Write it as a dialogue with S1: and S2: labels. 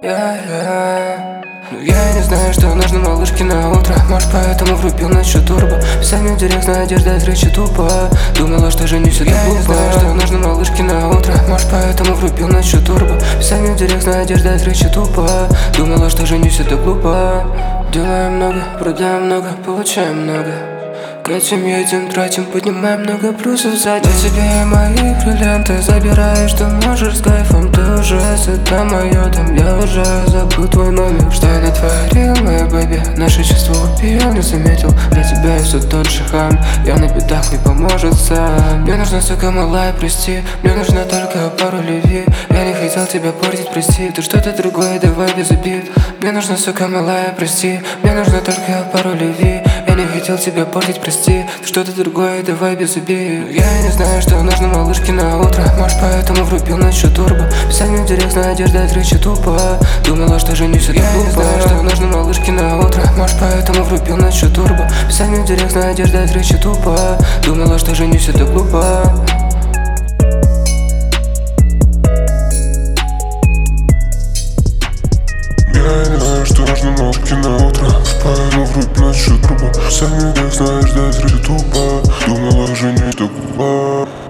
S1: Но я не знаю, что нужно малышке на утро. Может, поэтому врубил на счет турбо. Писание в директ, надежда отречи тупо. Думала, что женюсь, это глупо. Я не знаю, что нужно малышке на утро. Может, поэтому врубил на счет турбо. Писание в директ, надежда отречи тупо. Думала, что женюсь, это глупо. Делаем много, продаем много, получаем много. Катим, едем, тратим, поднимаем много плюсов сзади. За тебя мои бриллианты забираешь, ты можешь с кайфом. Ты уже это мое, там я уже забыл твой номер. Что я натворил, моя бэби, наше чувство убил, не заметил. Для тебя я все тот же хам, я на бедах, не поможет сам. Мне нужна, сука, малая, прости, мне нужна только пару любви. Я не хотел тебя портить, прости, ты что-то другое, давай без обид. Мне нужна, сука, малая, прости, мне нужна только пару любви. Я не хотел тебя портить, прости, ты что-то другое, давай без обид. Я не знаю, что нужно малышке на утро. Может, поэтому врубил на счет турбо. Писание в директ, надежда отречи тупо. Думала, что женюсь, это глупо. Я не знаю, что нужно малышке на утро. Может, поэтому врубил на счет турбо. Писание в директ, надежда отречи тупо. Думала, что женюсь, это глупо.
S2: Я не знаю, что нужно малышке на утро. Поэтому врубил на счет турбо. Писание в директ, надежда отречи тупо. Думала, женюсь, это глупо.